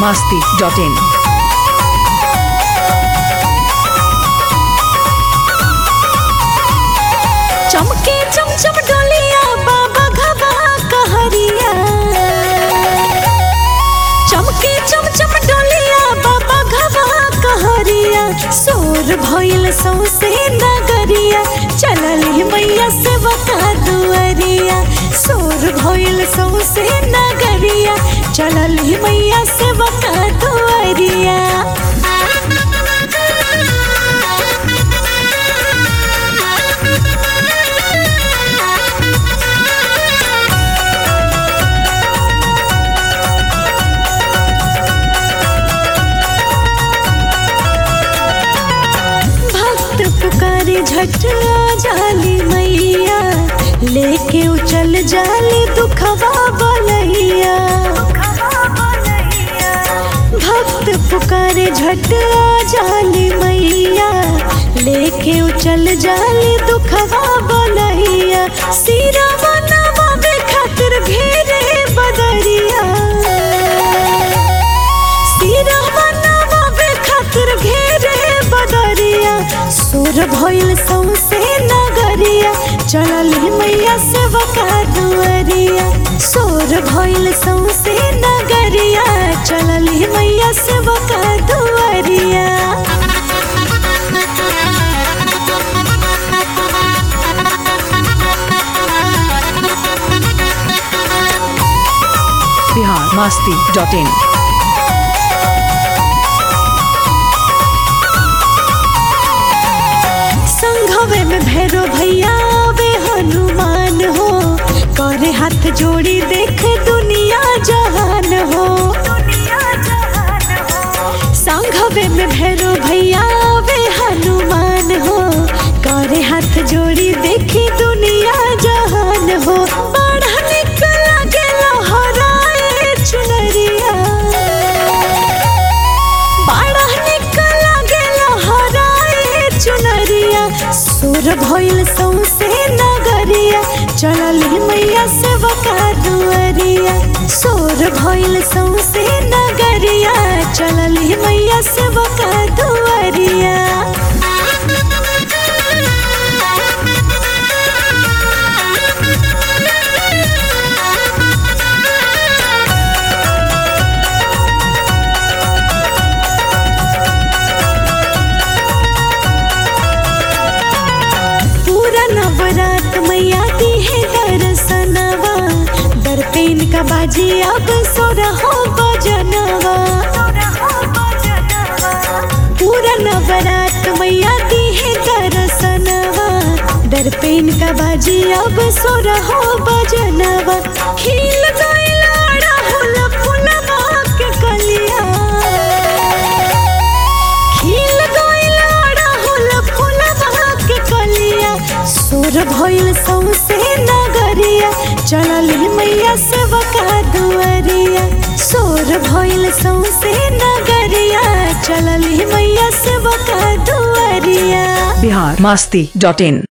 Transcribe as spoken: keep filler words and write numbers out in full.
masti dot in. चमके चमचम डोलिया बाबा घबा कहरिया, चमके चमचम डोलिया बाबा घबा कहरिया, सोर भइल सौसे नगरिया, चलली मैया से बता दुअरिया, सोर भइल सौसे नगरिया, चलली मैया से बता दुअरिया। पुकारे झटला जाली मैया, लेके उचल जाली दुखवा बलैया, भक्त पुकारे झटला जाली मैया, लेके उचल जाली दुखवा बलैया, सिरा बनावे खातिर घेरे बदरिया, सिरा बनावे खातिर घेरे बदरिया, सोर भइल सौसे नगरिया, चलली मैया से बका दुअरिया, सोर भइल सौसे नगरिया, चलली मैया से बका दुअरिया। Bihar masti dot in. संघवे में भैरो भैया वे हनुमान हो, करे हाथ जोड़ी देख दुनिया जहान हो, संघवे में भैरो भैया वे हनुमान हो, करे हाथ जोड़ी देखी दुनिया जहान हो, बड़ा निकल गेला हराए चुनरिया, बड़ा निकल गेला हराए चुनरिया, सोर भइल सौसे नगरिया, चलली मैया से बका दुअरिया, सोर भइल सौसे नगरिया, चलली मैया से बका दुअरिया। नवरात मैया दी है दर्शनवा, दर पेन का बाजी अब सोरा हो बजनवा, पूरा नवरात मैया दी है दर्शनवा, दर पेन का बाजी अब सोरा हो बजनवा, खिल गइल अड़हुल फुलवा के कलिया, खिल गइल अड़हुल फुलवा के कलिया, सोर भइल सौसे नगरिया, चलली मैया से बका दुअरिया, सोर भइल सौसे नगरिया, चलली मैया से बका दुअरिया। Bihar masti dot in.